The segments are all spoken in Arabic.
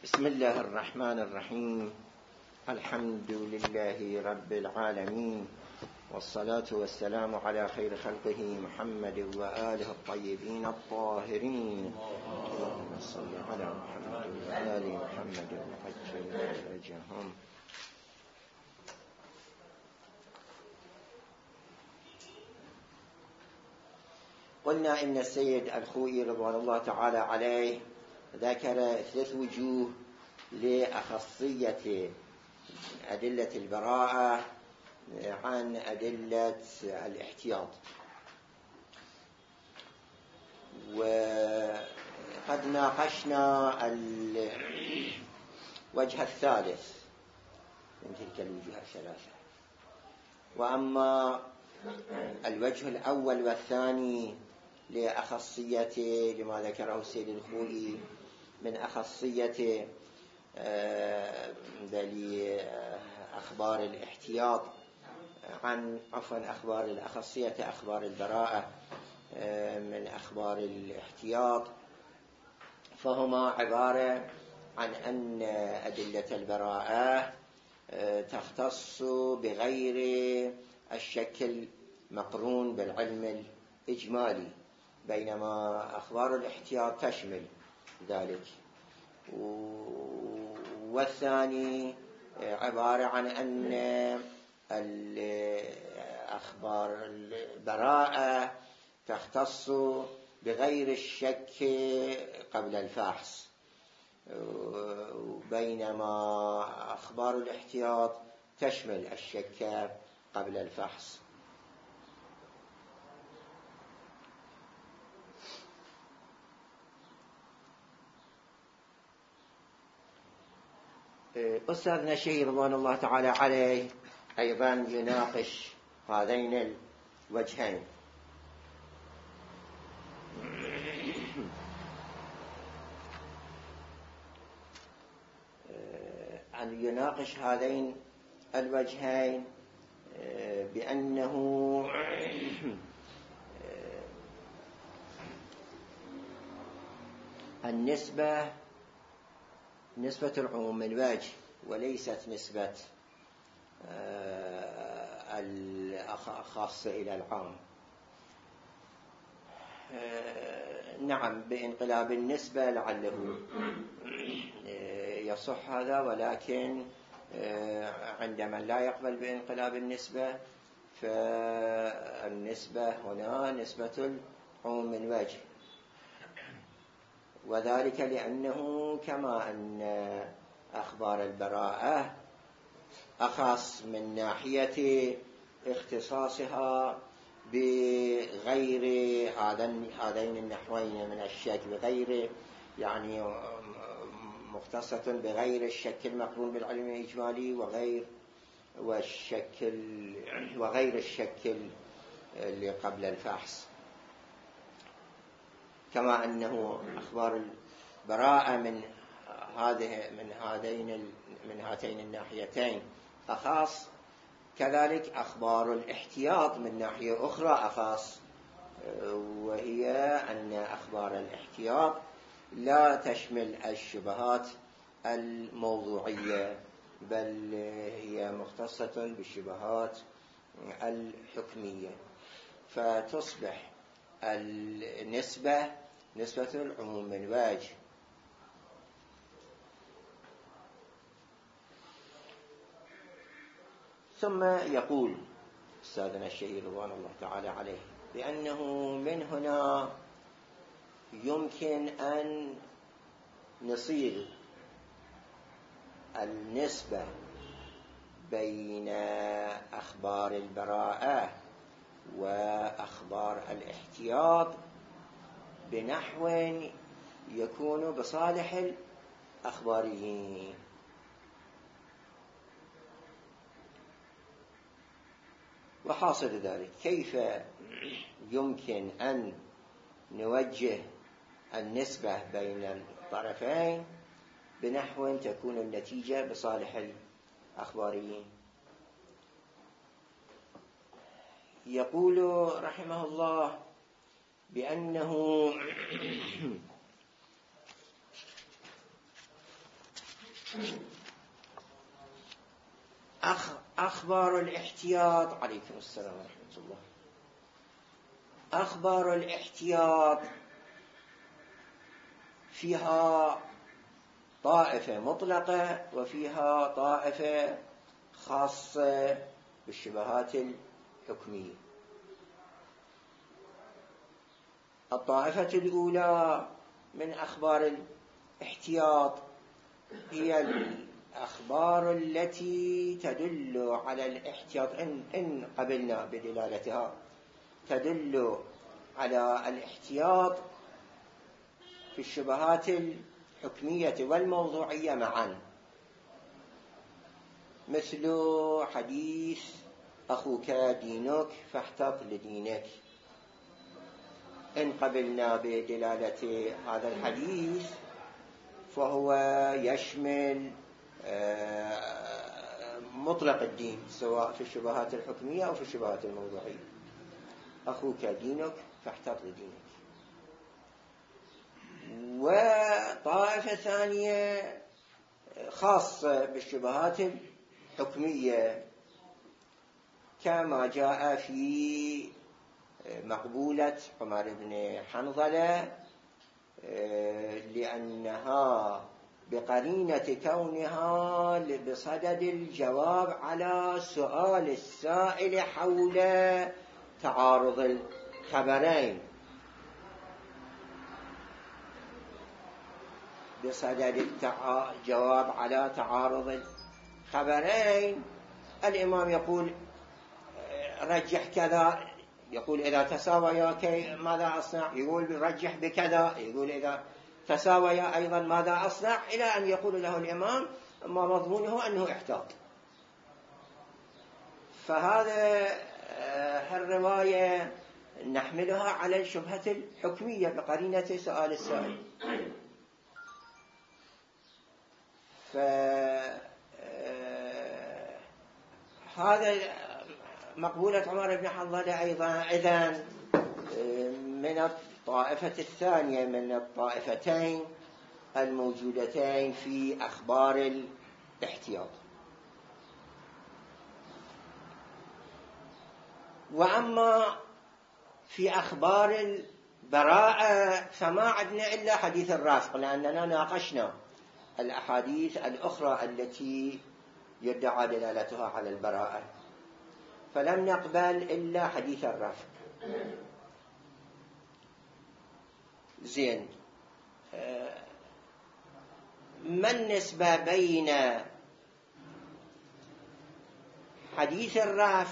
بسم الله الرحمن الرحيم. الحمد لله رب العالمين، والصلاة والسلام على خير خلقه محمد وآله الطيبين الطاهرين. اللهم صل على محمد وآل محمد وعجل فرجهم. قلنا إن السيد الخوئي رضوان الله تعالى عليه ذكر 3 وجوه لأخصية أدلة البراءة عن أدلة الاحتياط، وقد ناقشنا الوجه الثالث من تلك الوجوه الثلاثة. وأما الوجه الأول والثاني لأخصية لما ذكره السيد الخوئي من أخصية أخبار الاحتياط عن أخبار الأخصية أخبار البراءة من أخبار الاحتياط، فهما عبارة عن أن أدلة البراءة تختص بغير الشكل مقرون بالعلم الإجمالي، بينما أخبار الاحتياط تشمل ذلك. والثاني عبارة عن أن أخبار البراءة تختص بغير الشك قبل الفحص، بينما أخبار الاحتياط تشمل الشك قبل الفحص. أستاذنا الشيخ رضوان الله تعالى عليه أيضا يناقش هذين الوجهين، أن يناقش هذين الوجهين بأنه النسبة نسبة العموم من وجه، وليست نسبة الخاصة إلى العام. نعم، بانقلاب النسبة لعله يصح هذا، ولكن عندما لا يقبل بانقلاب النسبة فالنسبة هنا نسبة العموم من وجه، وذلك لأنه كما أن أخبار البراءة أخص من ناحية اختصاصها بغير هذين النحوين من الشك، بغير يعني مختصة بغير الشك المقرون بالعلم الإجمالي وغير الشك اللي قبل الفحص، كما أنه أخبار البراءة من هاتين الناحيتين أخص، كذلك أخبار الاحتياط من ناحية أخرى أخص، وهي أن أخبار الاحتياط لا تشمل الشبهات الموضوعية، بل هي مختصة بالشبهات الحكمية، فتصبح النسبة نسبة العموم من وجه. ثم يقول أستاذنا الشيخ رضوان الله تعالى عليه بأنه من هنا يمكن أن نصيغ النسبة بين أخبار البراءة وأخبار الاحتياط بنحو يكون بصالح الأخباريين. وحاصل ذلك كيف يمكن أن نوجه النسبة بين الطرفين بنحو تكون النتيجة بصالح الأخباريين. يقول رحمه الله بأنه أخبار الاحتياط. عليكم السلام ورحمة الله. أخبار الاحتياط فيها طائفة مطلقة وفيها طائفة خاصة بالشبهات الحكمية. الطائفة الأولى من أخبار الاحتياط هي الأخبار التي تدل على الاحتياط إن قبلنا بدلالتها، تدل على الاحتياط في الشبهات الحكمية والموضوعية معا، مثل حديث أخوك دينك فاحتط لدينك. إن قبلنا بدلالة هذا الحديث فهو يشمل مطلق الدين سواء في الشبهات الحكمية أو في الشبهات الموضوعية. أخوك دينك فاحتط لدينك. وطائفة ثانية خاصة بالشبهات الحكمية كما جاء في مقبولة عمر بن حنظلة، لأنها بقرينة كونها بصدد الجواب على سؤال السائل حول تعارض الخبرين، بصدد الجواب على تعارض الخبرين. الإمام يقول رجح كذا، يقول إذا تساويا ماذا أصنع، يقول رجح بكذا، يقول إذا تساويا أيضا ماذا أصنع، إلى أن يقول له الإمام ما مضمونه أنه احتاط. فهذا الرواية نحملها على الشبهة الحكمية بقرينة سؤال السائل. فهذا مقبولة عمر بن حنظلة أيضا إذن من الطائفة الثانية من الطائفتين الموجودتين في أخبار الاحتياط. وأما في أخبار البراءة فما عندنا إلا حديث الرافق، لأننا ناقشنا الأحاديث الأخرى التي يدعى دلالتها على البراءة، فلم نقبل إلا حديث الرافق. زين، ما النسبة بين حديث الرافق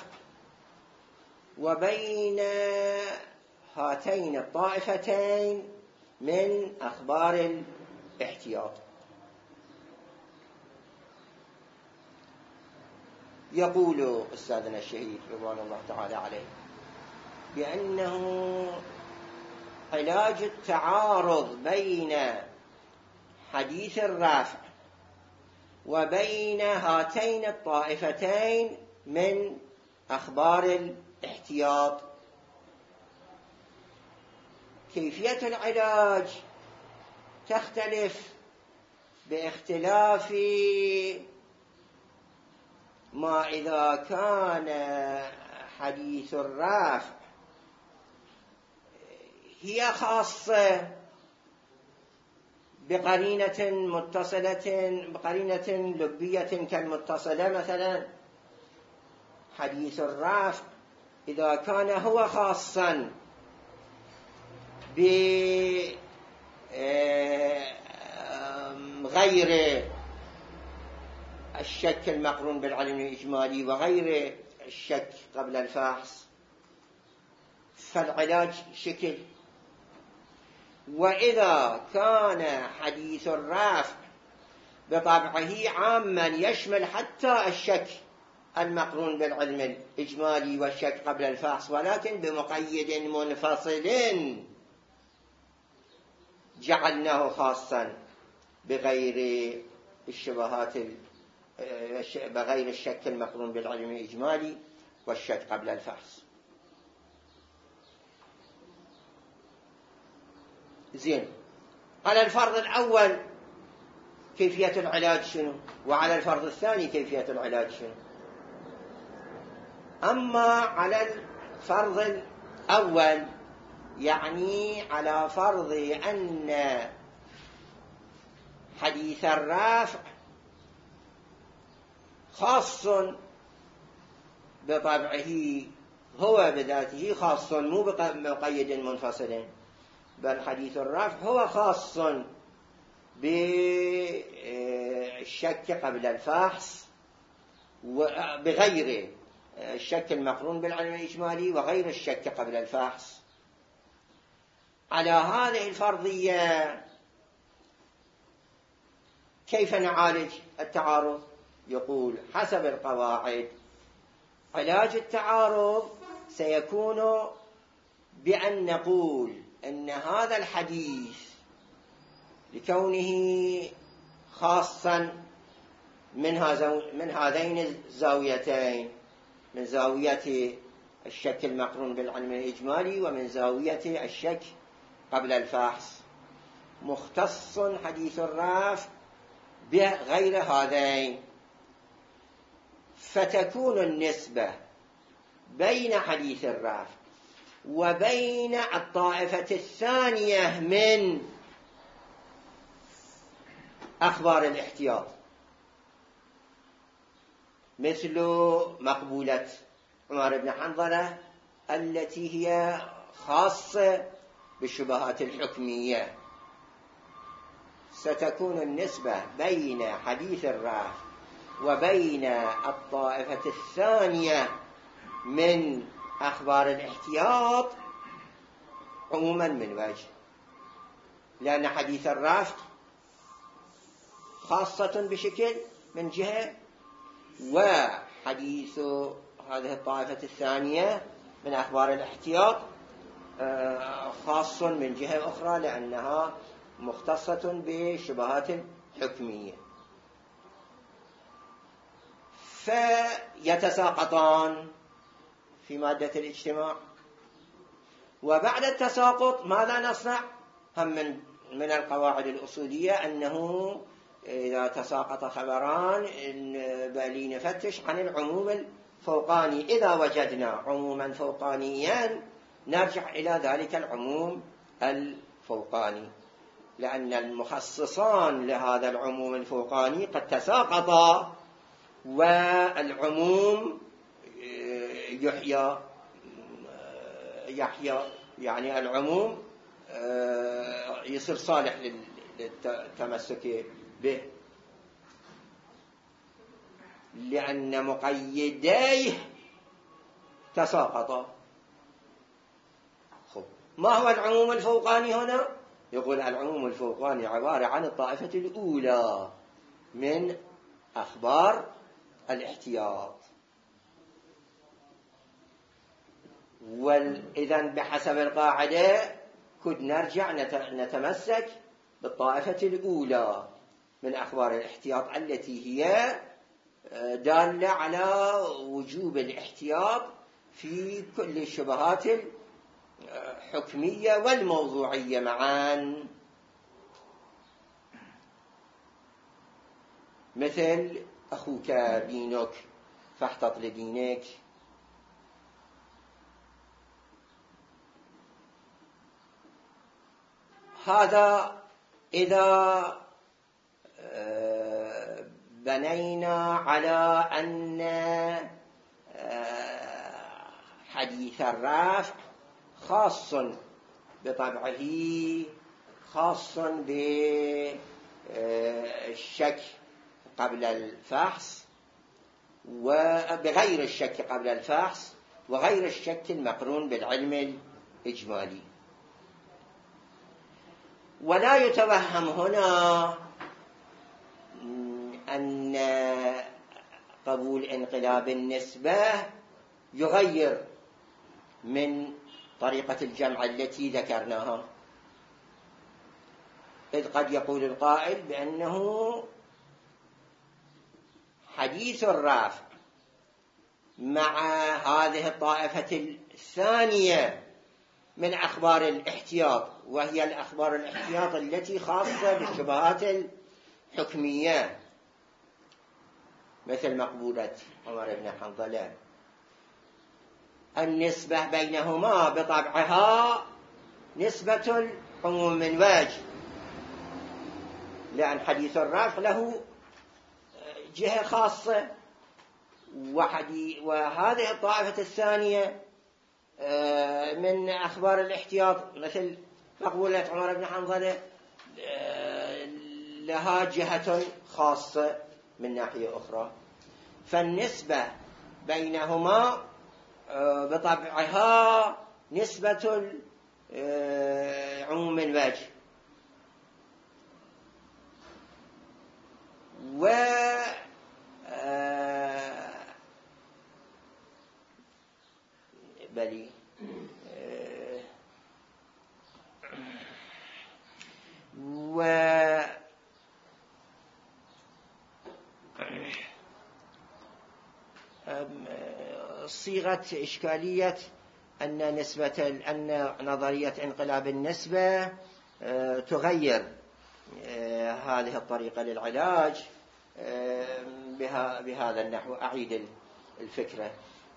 وبين هاتين الطائفتين من أخبار الاحتياط؟ يقول أستاذنا الشهيد رضوان الله تعالى عليه بأنه علاج التعارض بين حديث الرافع وبين هاتين الطائفتين من أخبار الاحتياط، كيفية العلاج تختلف باختلاف ما إذا كان حديث الرافع هي خاصة بقرينة متصلة، بقرينة لبية كالمتصلة. مثلا حديث الرافع إذا كان هو خاصا بغير الشك المقرون بالعلم الإجمالي وغير الشك قبل الفحص، فالعلاج شكل. وإذا كان حديث الرافع بطبعه عاما يشمل حتى الشك المقرون بالعلم الإجمالي والشك قبل الفحص، ولكن بمقيد منفصل جعلناه خاصا بغير الشبهات، بغير الشك المقرون بالعلم الإجمالي والشك قبل الفحص. زين، على الفرض الأول كيفية العلاج شنو، وعلى الفرض الثاني كيفية العلاج شنو. أما على الفرض الأول يعني على فرض أن حديث الرفع خاص بطبعه هو بذاته، خاص مو بمقيد منفصل، بل حديث الرفع هو خاص بالشك قبل الفحص وبغير الشك المقرون بالعلم الإجمالي وغير الشك قبل الفحص. على هذه الفرضية كيف نعالج التعارض؟ يقول حسب القواعد علاج التعارض سيكون بأن نقول أن هذا الحديث لكونه خاصا من هذين الزاويتين، من زاوية الشك المقرون بالعلم الإجمالي ومن زاوية الشك قبل الفحص، مختص حديث الرفع بغير هذين، فتكون النسبة بين حديث الرفع وبين الطائفة الثانية من أخبار الاحتياط، مثل مقبولة عمر بن حنظلة التي هي خاصة بالشبهات الحكمية، ستكون النسبة بين حديث الرفع وبين الطائفة الثانية من أخبار الاحتياط عموما من وجه، لأن حديث الرفع خاصة بشكل من جهة، وحديث هذه الطائفة الثانية من أخبار الاحتياط خاص من جهة أخرى لأنها مختصة بشبهات حكمية، فيتساقطان في مادة الاجتماع. وبعد التساقط ماذا نصنع؟ هم من القواعد الأصولية أنه إذا تساقط خبران بل نفتش عن العموم الفوقاني، إذا وجدنا عموما فوقانيا نرجع إلى ذلك العموم الفوقاني، لأن المخصصان لهذا العموم الفوقاني قد تساقطا والعموم يحيى يعني العموم يصير صالح للتمسك به، لأن مقيديه تساقطا. ما هو العموم الفوقاني هنا؟ يقول العموم الفوقاني عبارة عن الطائفة الأولى من أخبار الاحتياط، وإذن بحسب القاعدة كد نرجع نتمسك بالطائفة الأولى من أخبار الاحتياط التي هي دالة على وجوب الاحتياط في كل الشبهات الحكمية والموضوعية معا، مثل أخوك دينك فاحتط لدينك. هذا إذا بنينا على أن حديث الرفع خاص بطبعه، خاص بالشك قبل الفحص وبغير الشك قبل الفحص وغير الشك المقرون بالعلم الإجمالي. ولا يتوهم هنا أن قبول انقلاب النسبة يغير من طريقة الجمع التي ذكرناها، إذ قد يقول القائل بأنه حديث الرفع مع هذه الطائفة الثانية من أخبار الاحتياط، وهي الأخبار الاحتياط التي خاصة بالشبهات حكمية مثل مقبولة عمر بن حنظلة، النسبة بينهما بطبعها نسبة العموم من وجه، لأن حديث الرفع له جهة خاصة، وهذه الطائفة الثانية من أخبار الاحتياط مثل مقبولة عمر بن حنظلة لها جهة خاصة من ناحية أخرى، فالنسبة بينهما بطبعها نسبة عموم الوجه. بلي صيغة إشكالية أن نظرية انقلاب النسبة تغير هذه الطريقة للعلاج بهذا النحو. أعيد الفكرة.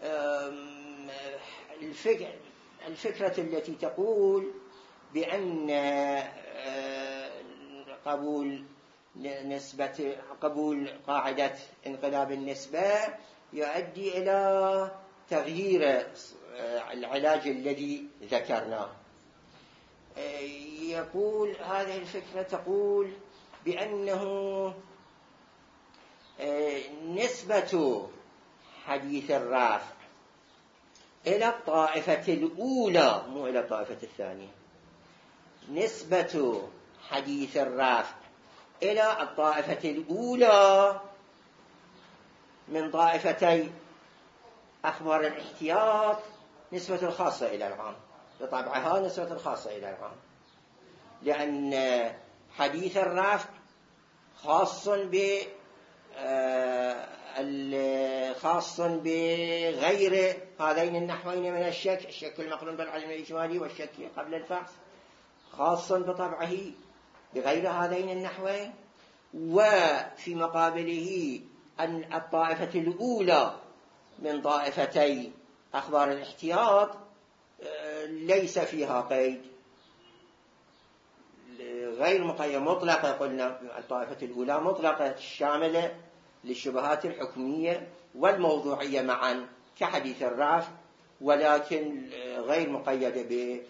الفكرة التي تقول بأن قبول قاعدة انقلاب النسبة يؤدي إلى تغيير العلاج الذي ذكرناه. يقول هذه الفكرة تقول بأنه نسبة حديث الرافع إلى الطائفة الأولى مو إلى الطائفة الثانية، نسبة حديث الرافع إلى الطائفة الأولى من طائفتي أخبار الاحتياط نسبة خاصة إلى العام، بطبعها نسبة خاصة إلى العام، لأن حديث الرفع خاص بغير هذين النحوين من الشك المقرون بالعلم الإجمالي والشك قبل الفحص، خاص بطبعه بغير هذين النحوين. وفي مقابله أن الطائفة الأولى من طائفتي أخبار الاحتياط ليس فيها قيد، غير مقيد، مطلقة. قلنا الطائفة الأولى مطلقة شاملة للشبهات الحكمية والموضوعية معا كحديث الرافع، ولكن غير مقيدة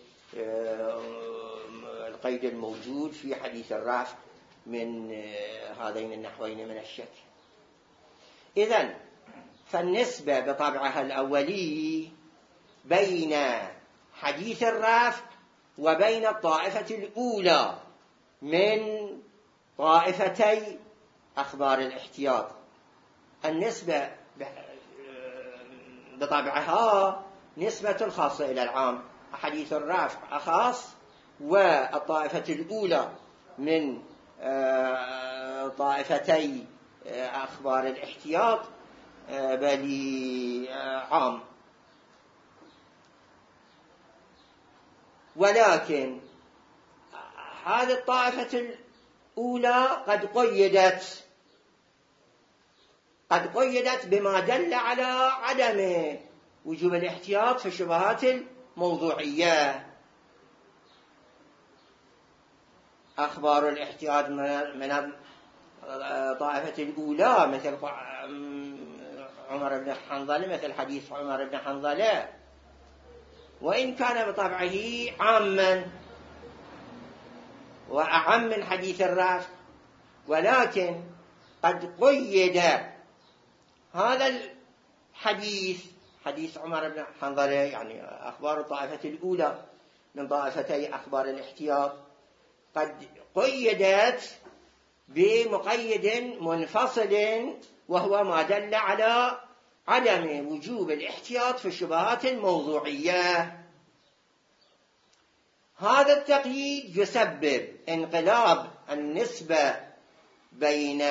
بالقيد الموجود في حديث الرافع من هذين النحوين من الشك. إذن فالنسبة بطبعها الأولي بين حديث الرافع وبين الطائفة الأولى من طائفتي أخبار الاحتياط، النسبة بطبعها نسبة خاصة إلى العام، حديث الرافع أخاص، والطائفة الأولى من طائفتي أخبار الاحتياط بل عام. ولكن هذه الطائفة الأولى قد قيدت بما دل على عدم وجوب الاحتياط في الشبهات الموضوعية. أخبار الاحتياط من الطائفة الأولى مثل عمر بن حنظلة، مثل حديث عمر بن حنظلة، وإن كان بطبعه عاما وأعم من حديث الرافع، ولكن قد قيد هذا الحديث، حديث عمر بن حنظلة، يعني أخبار الطائفة الأولى من طائفتي أخبار الاحتياط، قد قيدت بمقيد منفصل، وهو ما دل على عدم وجوب الاحتياط في الشبهات الموضوعية. هذا التقييد يسبب انقلاب النسبة بين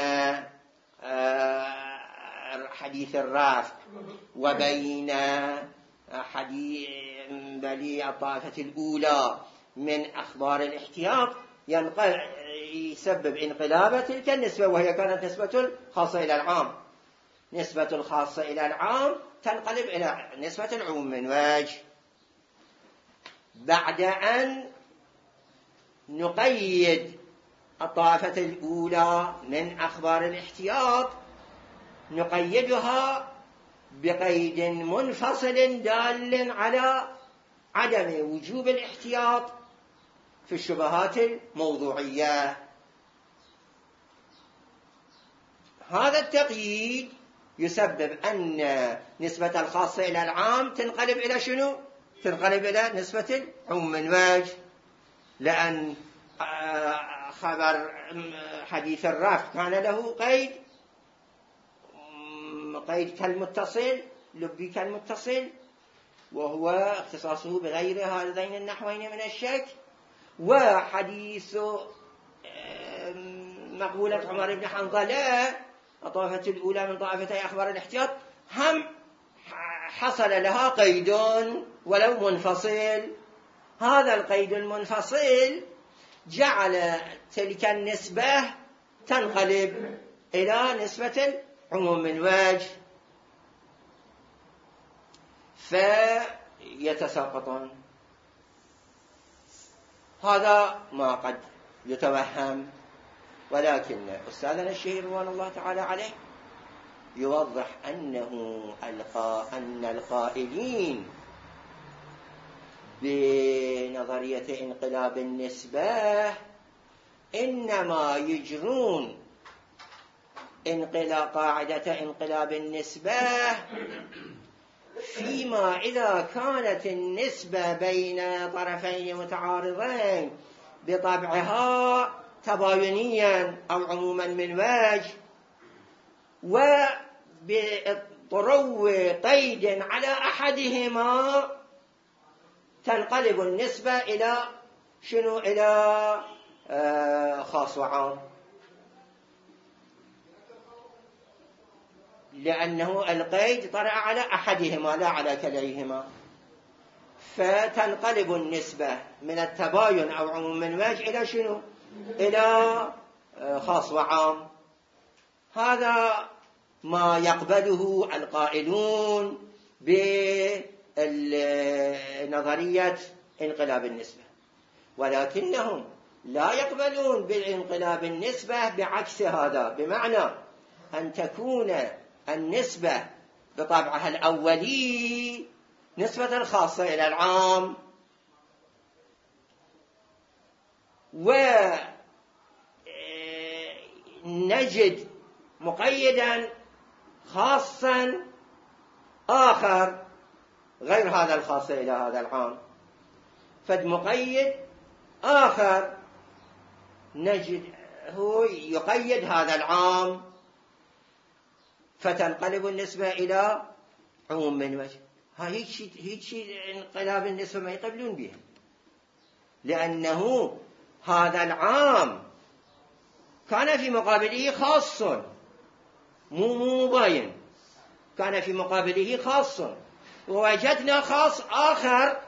حديث الرافع وبين الطائفة الأولى من أخبار الاحتياط، يسبب انقلاب تلك النسبة، وهي كانت نسبة الخاصة إلى العام. نسبة الخاصة إلى العام تنقلب إلى نسبة العموم من وجه. بعد أن نقيد الطائفة الأولى من أخبار الاحتياط نقيدها بقيد منفصل دال على عدم وجوب الاحتياط في الشبهات الموضوعية. هذا التقييد يسبب أن نسبة الخاصة إلى العام تنقلب إلى شنو؟ تنقلب إلى نسبة العموم من وجه، لأن خبر حديث الرفع كان له قيد كالمتصل، لبي كالمتصل، وهو اختصاصه بغير هذين النحوين من الشك. وحديث مقبولة عمر بن حنظلة الطائفة الأولى من طائفتي أخبار الاحتياط هم حصل لها قيد ولو منفصل. هذا القيد المنفصل جعل تلك النسبة تنقلب إلى نسبة العموم من وجه، فيتساقطون. هذا ما قد يتوهم، ولكن أستاذنا الشهير رضوان الله تعالى عليه يوضح أن القائلين بنظرية انقلاب النسبة إنما يجرون قاعدة انقلاب النسبة فيما إذا كانت النسبة بين طرفين متعارضين بطبعها تباينيا أو عموما من وجه، وبطرو قيد على أحدهما تنقلب النسبة إلى شنو؟ إلى خاص وعام، لأنه القيد طرأ على أحدهما لا على كليهما، فتنقلب النسبة من التباين أو عموم من وجه إلى شنو؟ إلى خاص وعام. هذا ما يقبله القائلون بنظرية انقلاب النسبة، ولكنهم لا يقبلون بالانقلاب النسبة بعكس هذا، بمعنى أن تكون النسبة بطبعها الأولي نسبة الخاصة إلى العام، ونجد مقيدا خاصا آخر غير هذا الخاص إلى هذا العام، فمقيد آخر نجد هو يقيد هذا العام، فتنقلب النسبة إلى عموم من وجه. هيك شيء انقلاب النسبة ما يقبلون بها، لأنه هذا العام كان في مقابله خاص مو مباين، كان في مقابله خاص، ووجدنا خاص آخر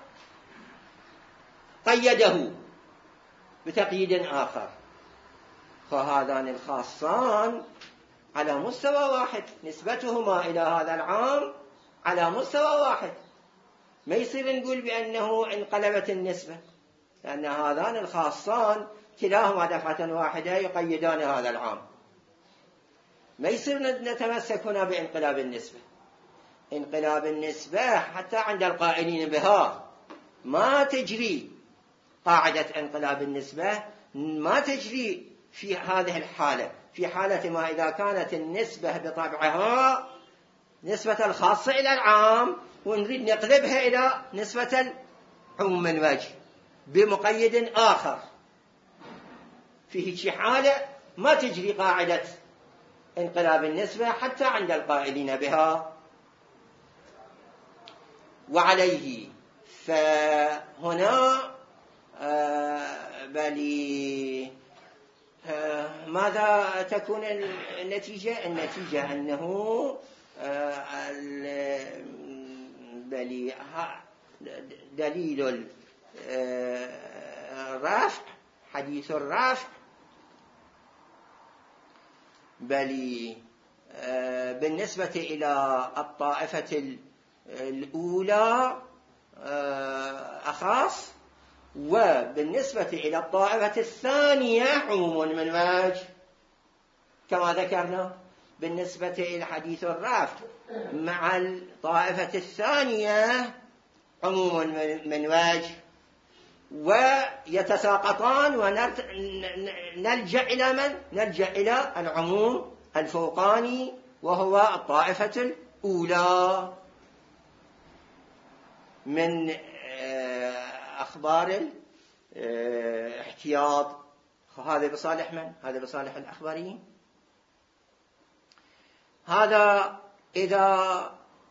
قيده بتقييد آخر، فهذان الخاصان على مستوى واحد، نسبتهما إلى هذا العام على مستوى واحد، ما يصير نقول بأنه انقلبت النسبة، لأن هذان الخاصان كلاهما دفعة واحدة يقيدان هذا العام، ما يصير نتمسك هنا بانقلاب النسبة. انقلاب النسبة حتى عند القائلين بها ما تجري قاعدة انقلاب النسبة، ما تجري في هذه الحالة، في حالة ما إذا كانت النسبة بطبعها نسبة الخاصة إلى العام ونريد نقلبها إلى نسبة العموم من وجه بمقيد آخر، في هذه حالة ما تجري قاعدة انقلاب النسبة حتى عند القائلين بها. وعليه فهنا بل ماذا تكون النتيجة؟ النتيجة أنه دليل الرفع، حديث الرفع بل بالنسبة إلى الطائفة الأولى أخص، وبالنسبة إلى الطائفة الثانية عموم من وجه، كما ذكرنا بالنسبة إلى حديث الرفع مع الطائفة الثانية عموم من وجه، ويتساقطان ونلجأ إلى من؟ نلجأ إلى العموم الفوقاني وهو الطائفة الأولى من أخبار الاحتياط. هذا بصالح من؟ هذا بصالح الأخباريين. هذا إذا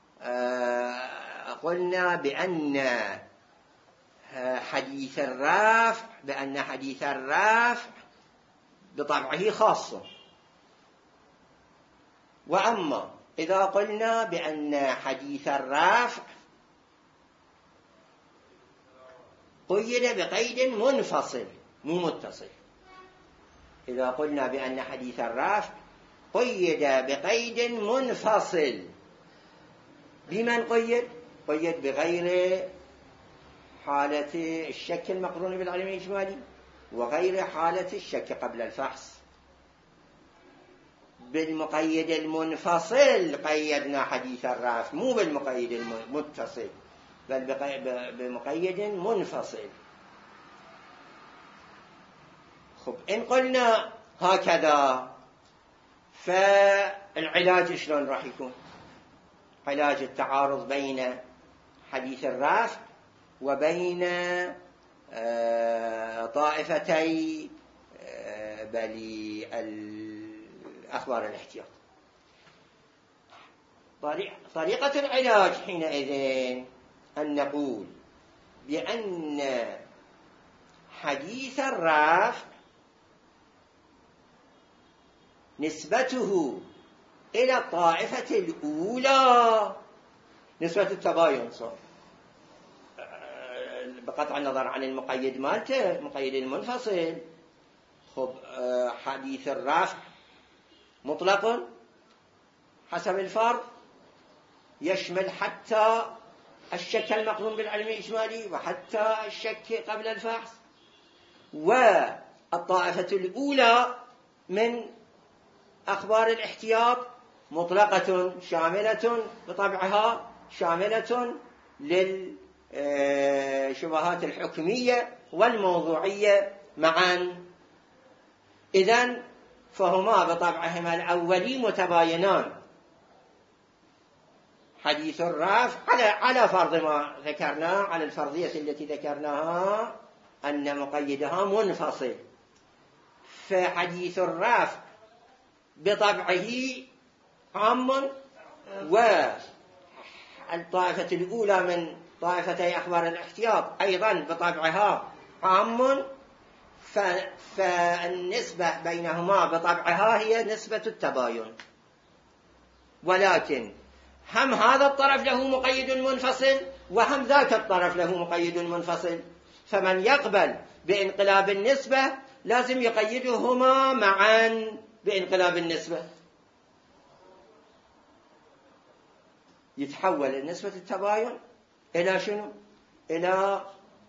قلنا بأن حديث الرافع بطبعه خاصة. وأما إذا قلنا بأن حديث الرافع قيد بقيد منفصل مو متصل، إذا قلنا بأن حديث الرافع قيد بقيد منفصل، بمن قيد؟ قيد بغير حالة الشك المقرون بالعلم الإجمالي وغير حالة الشك قبل الفحص. بالمقيد المنفصل قيدنا حديث الرافع، مو بالمقيد المتصل بل بمقيد منفصل. خب إن قلنا هكذا فالعلاج شلون راح يكون؟ علاج التعارض بين حديث الرافع وبين طائفتي بل الأخبار الاحتياط. طريقة العلاج حينئذ أن نقول بأن حديث الرافع نسبته إلى الطائفة الأولى نسبة التباين صار بقطع النظر عن المقيد مالته، المقيد المنفصل. خب حديث الرافع مطلق حسب الفرض يشمل حتى الشك المقرون بالعلم الإجمالي وحتى الشك قبل الفحص. والطائفة الأولى من أخبار الاحتياط مطلقة شاملة بطبعها شاملة للشبهات الحكمية والموضوعية معا. إذن فهما بطبعهما الأولي متباينان. حديث الرافع على فرض ما ذكرنا، على الفرضية التي ذكرناها أن مقيدها منفصل، فحديث الرافع بطبعه عام، والطائفة الأولى من طائفتي أخبار الاحتياط أيضا بطبعها عام، فالنسبة بينهما بطبعها هي نسبة التباين. ولكن هم هذا الطرف له مقيد منفصل وهم ذاك الطرف له مقيد منفصل، فمن يقبل بانقلاب النسبة لازم يقيدهما معا بانقلاب النسبة، يتحول نسبة التباين إلى شنو؟ إلى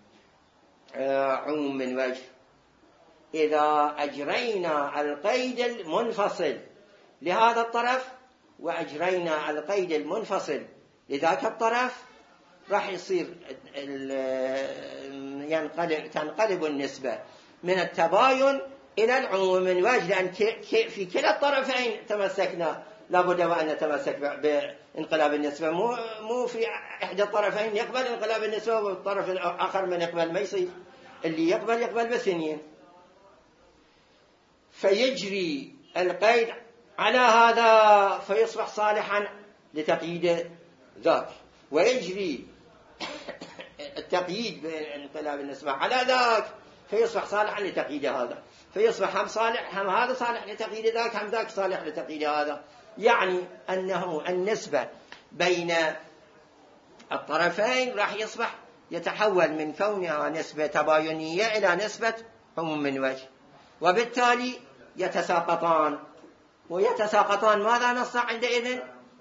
عموم من وجه. إذا أجرينا القيد المنفصل لهذا الطرف وأجرينا القيد المنفصل لذاك الطرف راح يصير تنقلب النسبة من التباين إلى العموم من وجه، لأن في كلا الطرفين تمسكنا لابد وأن نتمسك بانقلاب النسبة، مو في إحدى الطرفين يقبل انقلاب النسبة والطرف الآخر من يقبل، ما يصير. اللي يقبل باثنين، فيجري القيد على هذا فيصبح صالحا لتقييد ذاك، ويجري التقييد بانقلاب النسبة على ذاك فيصبح صالحا لتقييد هذا، فيصبح هم صالح، هم هذا صالح لتقييد ذاك، هم ذاك صالح لتقييد هذا. يعني أنه النسبة بين الطرفين راح يصبح يتحول من كونها نسبة تباينية إلى نسبة عموم من وجه، وبالتالي يتساقطان ويتساقطان، ماذا نصنع عندئذ؟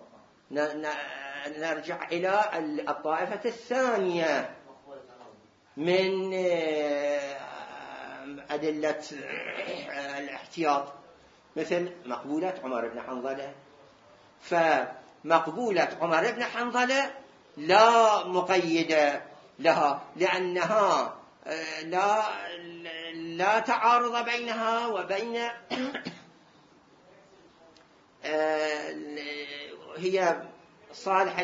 نرجع إلى الطائفة الثانية من أدلة الاحتياط، مثل مقبولة عمر بن حنظلة. فمقبولة عمر بن حنظلة لا مقيد لها، لأنها لا تعارض بينها وبين هي صالحة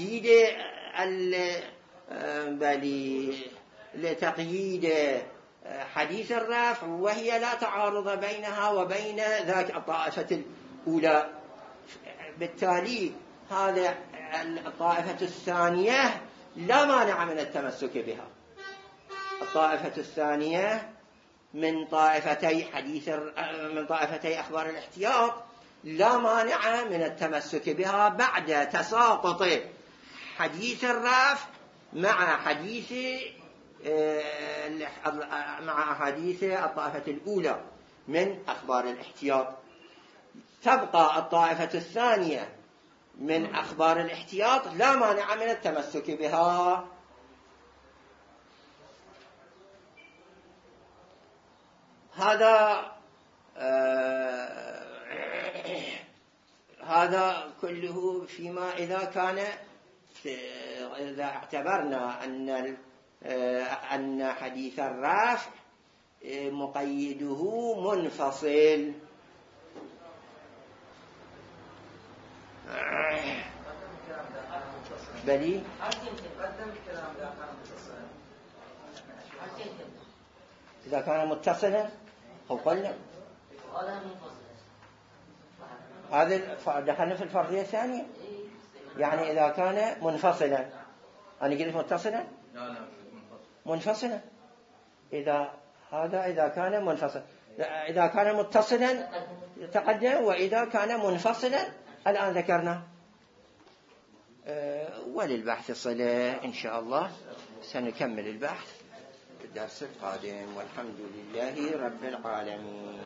لتقييد حديث الرفع، وهي لا تعارض بينها وبين ذاك الطائفة الأولى. بالتالي هذا الطائفة الثانية لا مانع من التمسك بها. الطائفة الثانية من طائفتي أخبار الاحتياط لا مانع من التمسك بها بعد تساقط حديث الرفع مع حديث الطائفة الأولى من أخبار الاحتياط. تبقى الطائفة الثانية من أخبار الاحتياط لا مانع من التمسك بها. هذا كله فيما إذا اعتبرنا أن حديث الرفع مقيده منفصل. بلي إذا كان متصلا أو قلنا هذا دخلنا في الفرضية الثانية. يعني إذا كان منفصلا، أنا قلت متصلا؟ لا منفصلا. إذا كان منفصلا، إذا كان متصلا تقدم، وإذا كان منفصلا الآن ذكرنا. وللبحث صلة إن شاء الله، سنكمل البحث في الدرس القادم، والحمد لله رب العالمين.